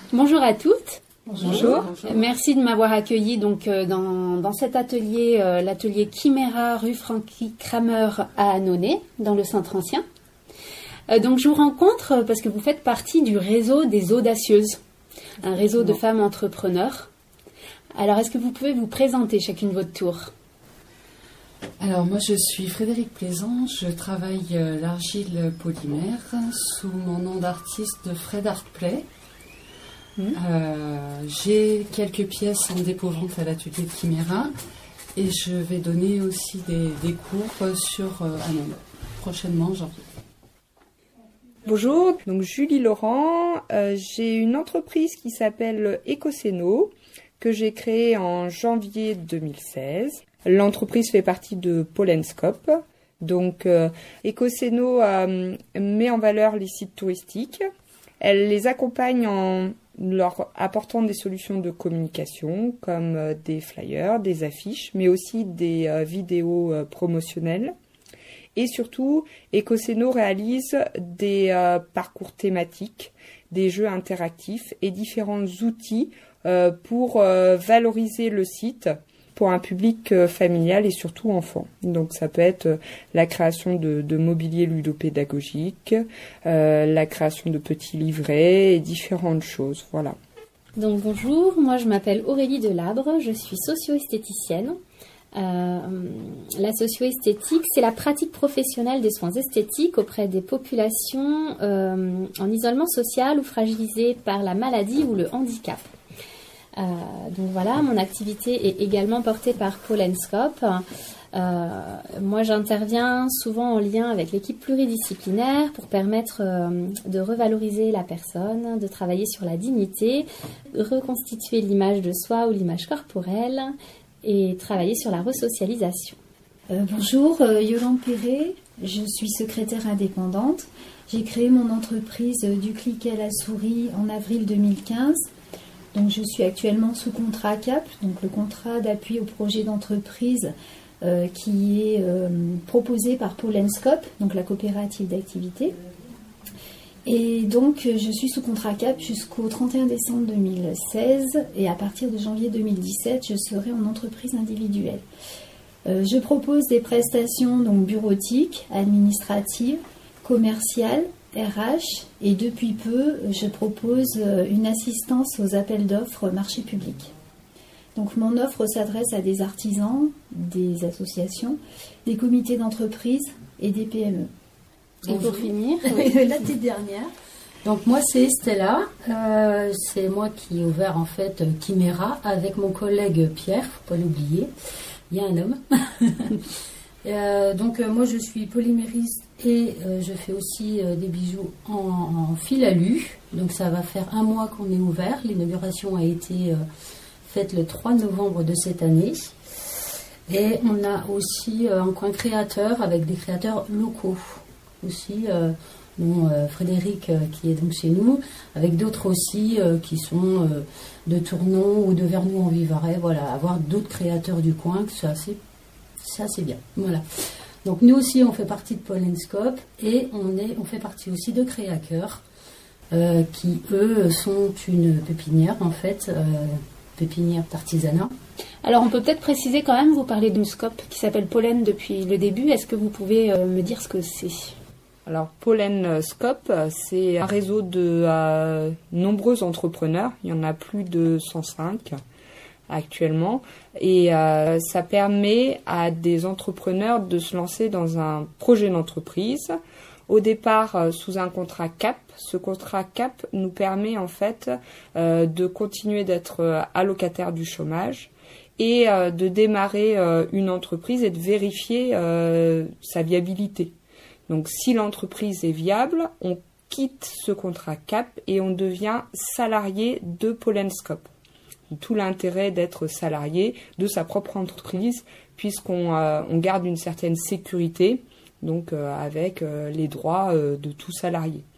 Bonjour à toutes. Bonjour. Merci de m'avoir accueilli dans cet atelier, l'atelier Chimera rue Frankie Kramer à Annonay, dans le Centre Ancien. Donc je vous rencontre parce que vous faites partie du réseau des Audacieuses, un réseau de femmes entrepreneurs. Alors est-ce que vous pouvez vous présenter chacune votre tour ? Alors moi je suis Frédérique Plaisant, je travaille l'argile polymère sous mon nom d'artiste de Fred Art Play. J'ai quelques pièces en dépôt-vente à l'atelier de Chimera et je vais donner aussi des cours sur Annonay, prochainement en janvier. Bonjour, donc Julie Laurent, j'ai une entreprise qui s'appelle Ecoseno que j'ai créée en janvier 2016. L'entreprise fait partie de Pollenscope. Donc Ecoseno met en valeur les sites touristiques. Elle les accompagne en leur apportant des solutions de communication comme des flyers, des affiches, mais aussi des vidéos promotionnelles. Et surtout, Ecoseno réalise des parcours thématiques, des jeux interactifs et différents outils pour valoriser le site pour un public familial et surtout enfant. Donc ça peut être la création de mobilier ludopédagogique, la création de petits livrets et différentes choses. Voilà. Donc bonjour, moi je m'appelle Aurélie Delabre, je suis socio-esthéticienne. La socio-esthétique, c'est la pratique professionnelle des soins esthétiques auprès des populations en isolement social ou fragilisées par la maladie ou le handicap. Donc voilà, mon activité est également portée par Pollenscope. Moi, j'interviens souvent en lien avec l'équipe pluridisciplinaire pour permettre de revaloriser la personne, de travailler sur la dignité, reconstituer l'image de soi ou l'image corporelle et travailler sur la resocialisation. Bonjour, Yolande Perret, je suis secrétaire indépendante. J'ai créé mon entreprise du clic à la souris en avril 2015. Donc, je suis actuellement sous contrat CAP, donc le contrat d'appui au projet d'entreprise qui est proposé par Pollenscope, donc la coopérative d'activité. Et donc, je suis sous contrat CAP jusqu'au 31 décembre 2016 et à partir de janvier 2017, je serai en entreprise individuelle. Je propose des prestations donc bureautiques, administratives, commerciales, RH et depuis peu, je propose une assistance aux appels d'offres marché public. Donc mon offre s'adresse à des artisans, des associations, des comités d'entreprise et des PME. Et pour finir, la petite dernière. Donc moi c'est Stella, c'est moi qui ai ouvert en fait Chimera avec mon collègue Pierre, faut pas l'oublier, il y a un homme. Donc moi je suis polymériste et je fais aussi des bijoux en fil alu. Donc ça va faire 1 mois qu'on est ouvert. L'inauguration a été faite le 3 novembre de cette année. Et on a aussi un coin créateur avec des créateurs locaux. Aussi Frédéric qui est donc chez nous, avec d'autres aussi qui sont de Tournon ou de Vernoux-en-Vivarais. Voilà, avoir d'autres créateurs du coin, que c'est assez bien. Voilà. Donc nous aussi on fait partie de Pollenscope et on fait partie aussi de Créacœur qui eux sont une pépinière en fait, pépinière d'artisanat. Alors on peut peut-être préciser quand même, vous parlez d'une scope qui s'appelle Pollen depuis le début, est-ce que vous pouvez me dire ce que c'est ? Alors Pollenscope, c'est un réseau de nombreux entrepreneurs, il y en a plus de 105 actuellement, et ça permet à des entrepreneurs de se lancer dans un projet d'entreprise. Au départ, sous un contrat CAP. Ce contrat CAP nous permet en fait de continuer d'être allocataire du chômage et de démarrer une entreprise et de vérifier sa viabilité. Donc si l'entreprise est viable, on quitte ce contrat CAP et on devient salarié de Pollenscope. Tout l'intérêt d'être salarié de sa propre entreprise puisqu'on garde une certaine sécurité, donc avec les droits de tout salarié.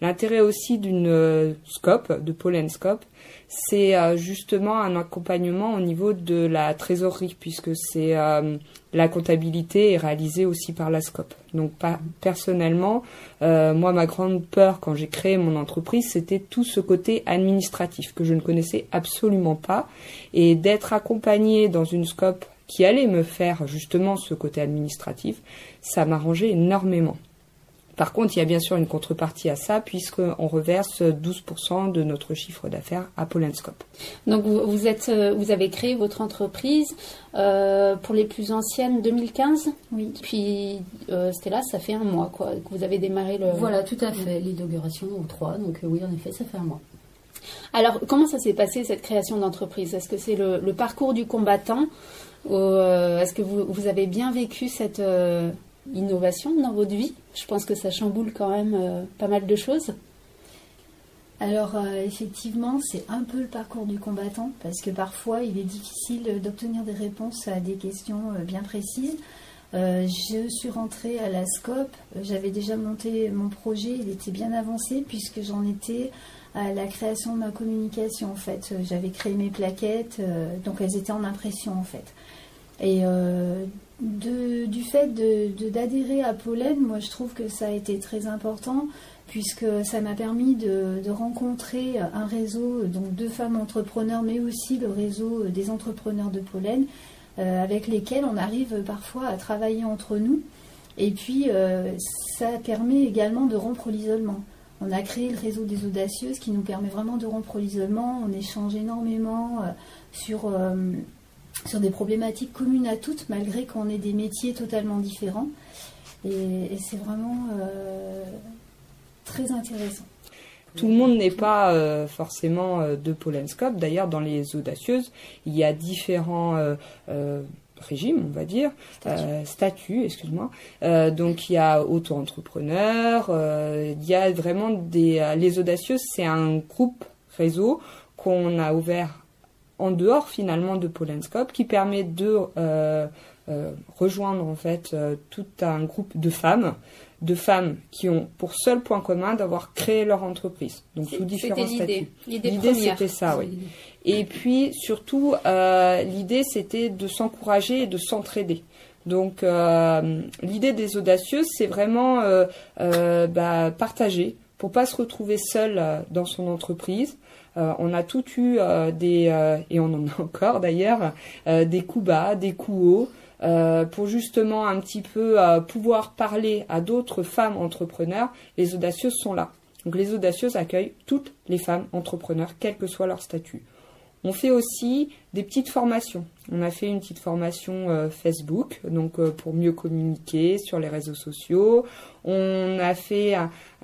L'intérêt aussi d'une scope, de Pollen Scope, c'est justement un accompagnement au niveau de la trésorerie, puisque c'est la comptabilité est réalisée aussi par la scope. Donc personnellement, moi ma grande peur quand j'ai créé mon entreprise, c'était tout ce côté administratif que je ne connaissais absolument pas, et d'être accompagnée dans une scope qui allait me faire justement ce côté administratif, ça m'arrangeait énormément. Par contre, il y a bien sûr une contrepartie à ça, puisqu'on reverse 12% de notre chiffre d'affaires à Pollen Scope. Donc vous avez créé votre entreprise pour les plus anciennes 2015. Oui. Puis Stella, ça fait un mois quoi que vous avez démarré le... Voilà, tout à fait, l'inauguration au 3, donc oui, en effet, ça fait un mois. Alors, comment ça s'est passé cette création d'entreprise? Est-ce que c'est le parcours du combattant ou est-ce que vous avez bien vécu cette... innovation dans votre vie? Je pense que ça chamboule quand même pas mal de choses. Alors effectivement, c'est un peu le parcours du combattant, parce que parfois il est difficile d'obtenir des réponses à des questions bien précises. Je suis rentrée à la SCOP, j'avais déjà monté mon projet, il était bien avancé puisque j'en étais à la création de ma communication en fait. J'avais créé mes plaquettes, donc elles étaient en impression en fait. Et du fait d'adhérer à Pollen, moi je trouve que ça a été très important puisque ça m'a permis de rencontrer un réseau donc de femmes entrepreneurs, mais aussi le réseau des entrepreneurs de Pollen, avec lesquels on arrive parfois à travailler entre nous. Et puis ça permet également de rompre l'isolement. On a créé le réseau des audacieuses qui nous permet vraiment de rompre l'isolement. On échange énormément sur des problématiques communes à toutes, malgré qu'on ait des métiers totalement différents. Et c'est vraiment très intéressant. Tout le monde n'est pas forcément de Pollen Scope. D'ailleurs, dans les audacieuses, il y a différents régimes, on va dire, statuts, excuse-moi. Donc, il y a auto-entrepreneur, il y a vraiment les audacieuses, c'est un groupe réseau qu'on a ouvert en dehors finalement de Pollen Scope, qui permet de rejoindre en fait tout un groupe de femmes qui ont pour seul point commun d'avoir créé leur entreprise, donc sous différents statuts. L'idée c'était ça, oui. Et puis surtout l'idée c'était de s'encourager et de s'entraider. Donc l'idée des audacieuses, c'est vraiment partager pour pas se retrouver seul dans son entreprise. On a tout eu et on en a encore d'ailleurs, des coups bas, des coups hauts, pour justement un petit peu pouvoir parler à d'autres femmes entrepreneurs. Les audacieuses sont là. Donc les audacieuses accueillent toutes les femmes entrepreneurs, quel que soit leur statut. On fait aussi des petites formations. On a fait une petite formation Facebook, donc pour mieux communiquer sur les réseaux sociaux. On a fait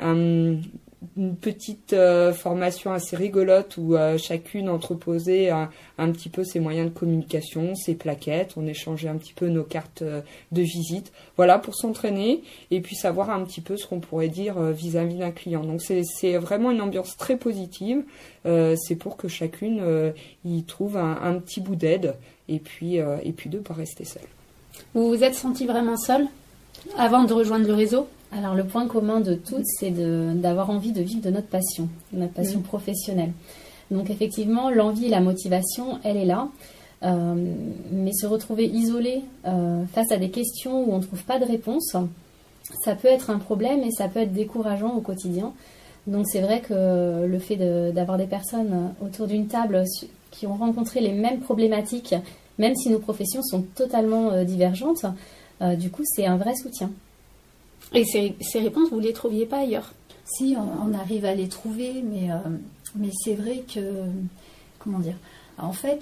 une petite formation assez rigolote où chacune entreposait un petit peu ses moyens de communication, ses plaquettes. On échangeait un petit peu nos cartes de visite. Voilà, pour s'entraîner et puis savoir un petit peu ce qu'on pourrait dire vis-à-vis d'un client. Donc c'est vraiment une ambiance très positive. C'est pour que chacune y trouve un petit bout d'aide et puis de ne pas rester seule. Vous vous êtes sentie vraiment seule avant de rejoindre le réseau? Alors le point commun de toutes, c'est d'avoir envie de vivre de notre passion professionnelle. Donc effectivement, l'envie et la motivation, elle est là. Mais se retrouver isolé face à des questions où on ne trouve pas de réponse, ça peut être un problème et ça peut être décourageant au quotidien. Donc c'est vrai que le fait d'avoir des personnes autour d'une table qui ont rencontré les mêmes problématiques, même si nos professions sont totalement divergentes, du coup c'est un vrai soutien. Et ces réponses, vous ne les trouviez pas ailleurs? Si, on arrive à les trouver, mais c'est vrai que, comment dire, en fait,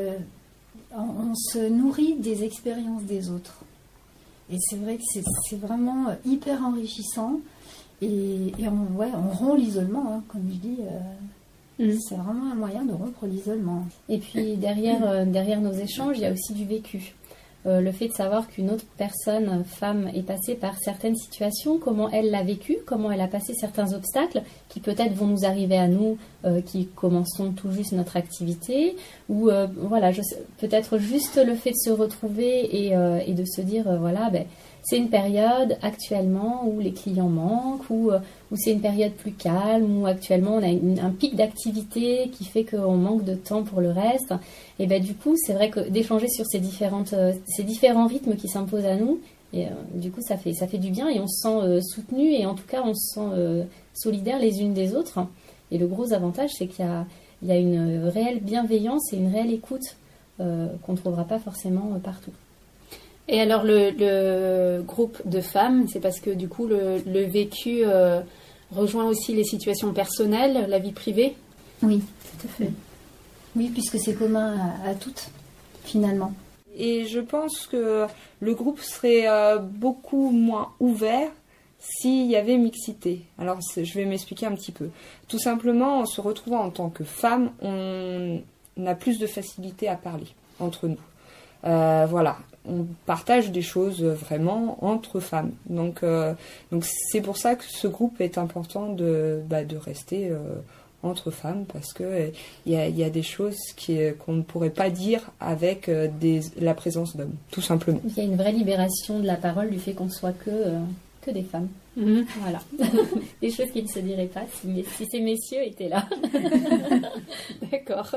on se nourrit des expériences des autres. Et c'est vrai que c'est vraiment hyper enrichissant. Et on rompt l'isolement, hein, comme je dis. C'est vraiment un moyen de rompre l'isolement. Et puis derrière nos échanges, il y a aussi du vécu. Le fait de savoir qu'une autre personne, femme, est passée par certaines situations, comment elle l'a vécu, comment elle a passé certains obstacles qui peut-être vont nous arriver à nous qui commençons tout juste notre activité, ou peut-être juste le fait de se retrouver et de se dire c'est une période actuellement où les clients manquent, où où c'est une période plus calme, où actuellement on a un pic d'activité qui fait qu'on manque de temps pour le reste. Et ben du coup, c'est vrai que d'échanger sur ces différents rythmes qui s'imposent à nous, et du coup ça fait du bien et on se sent soutenu et en tout cas on se sent solidaires les unes des autres. Et le gros avantage, c'est qu'il y a une réelle bienveillance et une réelle écoute qu'on ne trouvera pas forcément partout. Et alors le groupe de femmes, c'est parce que du coup le vécu rejoint aussi les situations personnelles, la vie privée? Oui, tout à fait. Oui, puisque c'est commun à toutes, finalement. Et je pense que le groupe serait beaucoup moins ouvert s'il y avait mixité. Alors, je vais m'expliquer un petit peu. Tout simplement, en se retrouvant en tant que femme, on a plus de facilité à parler entre nous. Voilà, on partage des choses vraiment entre femmes. Donc c'est pour ça que ce groupe est important de rester entre femmes, parce que il y a des choses qu'on ne pourrait pas dire avec la présence d'hommes, tout simplement. Il y a une vraie libération de la parole du fait qu'on soit que des femmes. Mmh. Voilà. Des choses qui ne se diraient pas si ces messieurs étaient là. D'accord.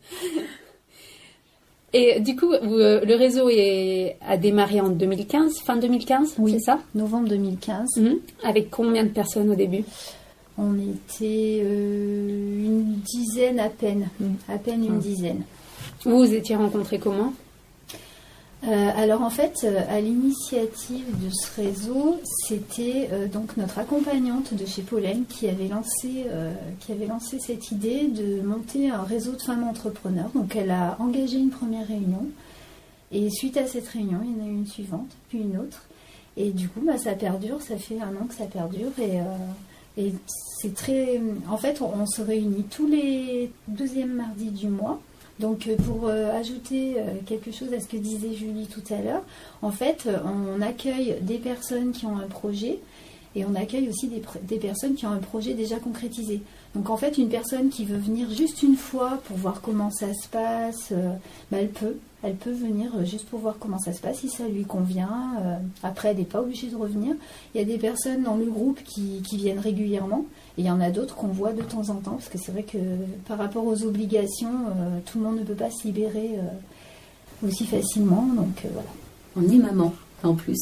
Et du coup, le réseau a démarré en 2015, fin 2015, oui, c'est ça? Novembre 2015. Avec combien de personnes au début? On était une dizaine à peine une dizaine. Vous vous étiez rencontrés comment? Alors en fait, à l'initiative de ce réseau, c'était donc notre accompagnante de chez Pollen qui avait lancé cette idée de monter un réseau de femmes entrepreneurs. Donc elle a engagé une première réunion et suite à cette réunion, il y en a eu une suivante, puis une autre. Et du coup, ça perdure, ça fait 1 an que ça perdure et c'est très... En fait, on se réunit tous les 2e mardis du mois. Donc pour ajouter quelque chose à ce que disait Julie tout à l'heure, en fait on accueille des personnes qui ont un projet et on accueille aussi des personnes qui ont un projet déjà concrétisé. Donc en fait une personne qui veut venir juste une fois pour voir comment ça se passe, elle peut venir juste pour voir comment ça se passe si ça lui convient. Après elle n'est pas obligée de revenir. Il y a des personnes dans le groupe qui viennent régulièrement. Et il y en a d'autres qu'on voit de temps en temps, parce que c'est vrai que par rapport aux obligations, tout le monde ne peut pas se libérer aussi facilement. Donc voilà. On est maman, en plus.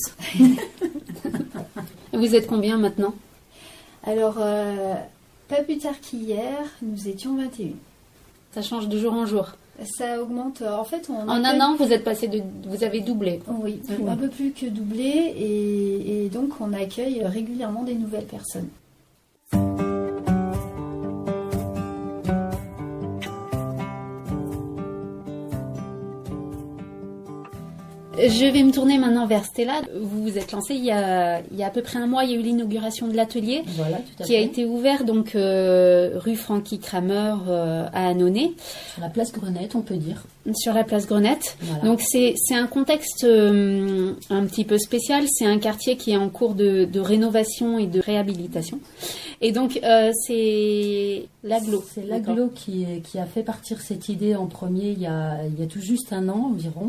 Vous êtes combien maintenant? Alors, pas plus tard qu'hier, nous étions 21. Ça change de jour en jour? Ça augmente. En fait, en 1 an, vous avez doublé? Oui, un peu plus que doublé. Et donc, on accueille régulièrement des nouvelles personnes. Je vais me tourner maintenant vers Stella. Vous vous êtes lancée il y a à peu près 1 mois. Il y a eu l'inauguration de l'atelier, voilà, tout à qui fait. A été ouvert donc rue Francky Kramer à Annonay. Sur la place Grenette, on peut dire. Sur la place Grenette. Voilà. Donc c'est un contexte un petit peu spécial. C'est un quartier qui est en cours de rénovation et de réhabilitation. Et donc c'est l'Aglo. C'est l'Aglo qui a fait partir cette idée en premier il y a tout juste 1 an environ.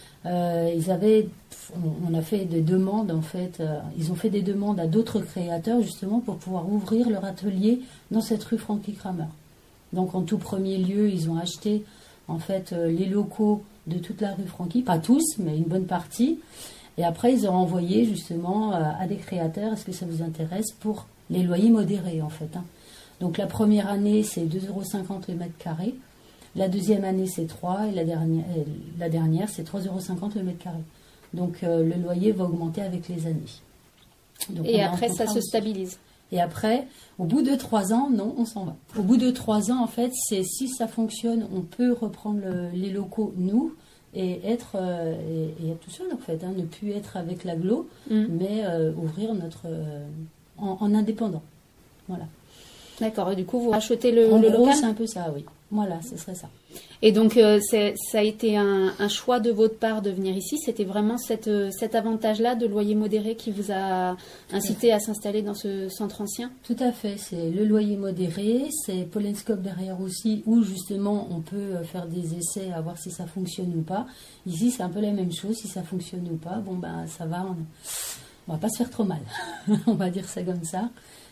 On a fait des demandes en fait, ils ont fait des demandes à d'autres créateurs justement pour pouvoir ouvrir leur atelier dans cette rue Francky Kramer. Donc en tout premier lieu, ils ont acheté en fait les locaux de toute la rue Francky, pas tous, mais une bonne partie. Et après, ils ont envoyé justement à des créateurs, est-ce que ça vous intéresse, pour les loyers modérés en fait. Donc la première année, c'est 2,50 € le mètre carré. La deuxième année, c'est 3 et la dernière, c'est 3,50 € le mètre carré. Donc, le loyer va augmenter avec les années. Donc, et après, ça se stabilise. Et après, au bout de 3 ans, non, on s'en va. Au bout de 3 ans, en fait, si ça fonctionne, on peut reprendre les locaux, nous, et être tout seul, en fait. Ne plus être avec l'Aglo, mais ouvrir notre... en indépendant. Voilà. D'accord, et du coup, vous rachetez le local. local? C'est un peu ça, oui. Voilà, ce serait ça. Et donc, ça a été un choix de votre part de venir ici. C'était vraiment cet avantage-là de loyer modéré qui vous a incité à s'installer dans ce centre ancien? Tout à fait. C'est le loyer modéré. C'est Pollenscope derrière aussi, où justement on peut faire des essais à voir si ça fonctionne ou pas. Ici, c'est un peu la même chose. Si ça fonctionne ou pas, ça va. On va pas se faire trop mal. On va dire ça comme ça.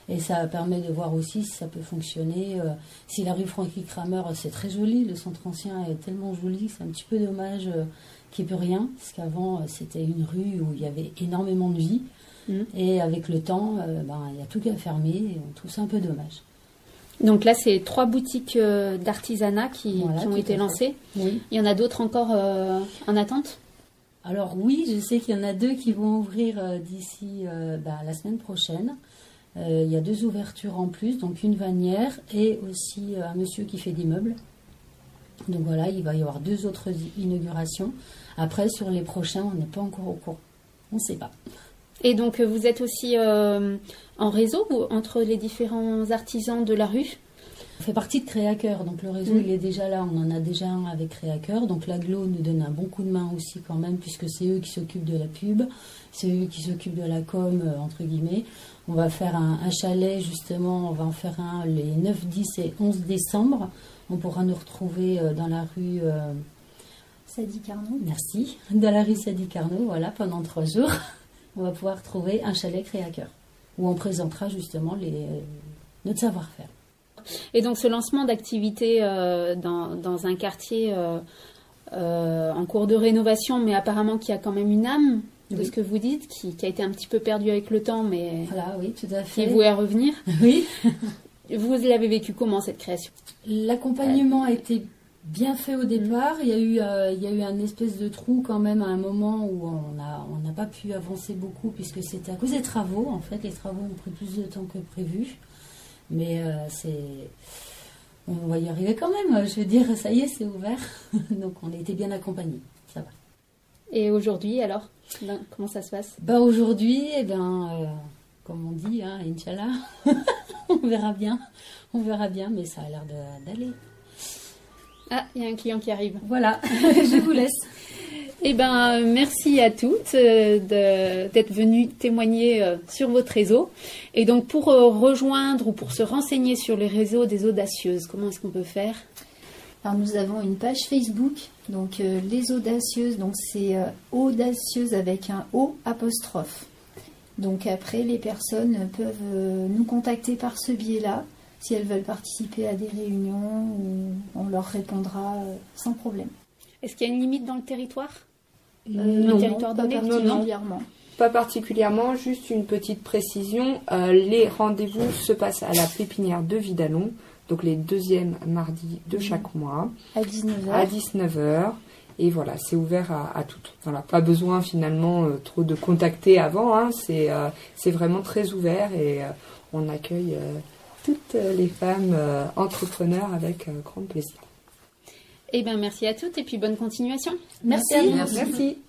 Et ça permet de voir aussi si ça peut fonctionner. Si la rue Frankie Kramer, c'est très joli, le centre ancien est tellement joli, c'est un petit peu dommage qu'il n'y ait plus rien, parce qu'avant, c'était une rue où il y avait énormément de vie. Et avec le temps, il y a tout qui a fermé, et on trouve ça un peu dommage. Donc là, c'est 3 boutiques d'artisanat qui ont été lancées. Oui. Il y en a d'autres encore en attente ? Alors oui, je sais qu'il y en a 2 qui vont ouvrir d'ici la semaine prochaine. Il y a 2 ouvertures en plus, donc une vannière et aussi un monsieur qui fait des meubles. Donc voilà, il va y avoir 2 autres inaugurations. Après, sur les prochains, on n'est pas encore au courant. On ne sait pas. Et donc, vous êtes aussi en réseau entre les différents artisans de la rue ? On fait partie de Créacœur, donc le réseau il est déjà là, on en a déjà un avec Créacœur, donc l'Aglo nous donne un bon coup de main aussi quand même, puisque c'est eux qui s'occupent de la pub, c'est eux qui s'occupent de la com, entre guillemets. On va faire un chalet justement, on va en faire un les 9, 10 et 11 décembre. On pourra nous retrouver dans la rue... Sadi Carnot. Merci, dans la rue Sadi Carnot, voilà, pendant 3 jours. On va pouvoir trouver un chalet Créacœur, où on présentera justement notre savoir-faire. Et donc ce lancement d'activité dans un quartier en cours de rénovation, mais apparemment qui a quand même une âme, de ce que vous dites, qui a été un petit peu perdu avec le temps, mais voilà, oui, tout à fait. Qui est voué à revenir. Oui. Vous l'avez vécu comment, cette création ? L'accompagnement a été bien fait au départ. Il y a eu un espèce de trou quand même à un moment où on n'a pas pu avancer beaucoup, puisque c'était à cause des travaux. En fait, les travaux ont pris plus de temps que prévu. Mais on va y arriver quand même. Je veux dire, ça y est, c'est ouvert. Donc on a été bien accompagnés. Ça va. Et aujourd'hui, alors, comment ça se passe ? Aujourd'hui, comme on dit, Inch'Allah, on verra bien. On verra bien, mais ça a l'air d'aller. Ah, il y a un client qui arrive. Voilà, je vous laisse. Eh bien, merci à toutes d'être venues témoigner sur votre réseau. Et donc, pour rejoindre ou pour se renseigner sur les réseaux des Audacieuses, comment est-ce qu'on peut faire ? Alors, nous avons une page Facebook, donc les Audacieuses, donc c'est Audacieuse avec un O apostrophe. Donc après, les personnes peuvent nous contacter par ce biais-là, si elles veulent participer à des réunions, ou on leur répondra sans problème. Est-ce qu'il y a une limite dans le territoire ? Non, territoire donné, pas particulièrement. Pas particulièrement, juste une petite précision. Les rendez-vous se passent à la pépinière de Vidalon, donc les 2e mardis de chaque mois. À 19h. À 19h. Et voilà, c'est ouvert à toutes. Voilà, pas besoin finalement trop de contacter avant. C'est vraiment très ouvert et on accueille toutes les femmes entrepreneurs avec grand plaisir. Eh bien, merci à toutes et puis bonne continuation. Merci. Merci.